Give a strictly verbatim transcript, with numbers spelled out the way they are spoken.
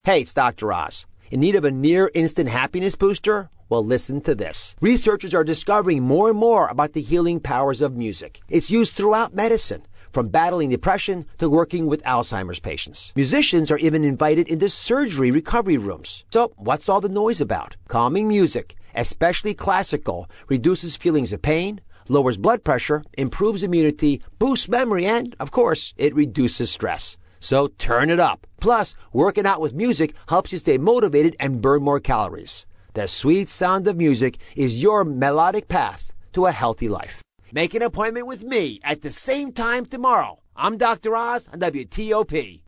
Hey, it's Doctor Oz. In need of a near-instant happiness booster? Well, listen to this. Researchers are discovering more and more about the healing powers of music. It's used throughout medicine, from battling depression to working with Alzheimer's patients. Musicians are even invited into surgery recovery rooms. So, what's all the noise about? Calming music, especially classical, reduces feelings of pain, lowers blood pressure, improves immunity, boosts memory, and, of course, it reduces stress. So turn it up. Plus, working out with music helps you stay motivated and burn more calories. The sweet sound of music is your melodic path to a healthy life. Make an appointment with me at the same time tomorrow. I'm Doctor Oz on W T O P.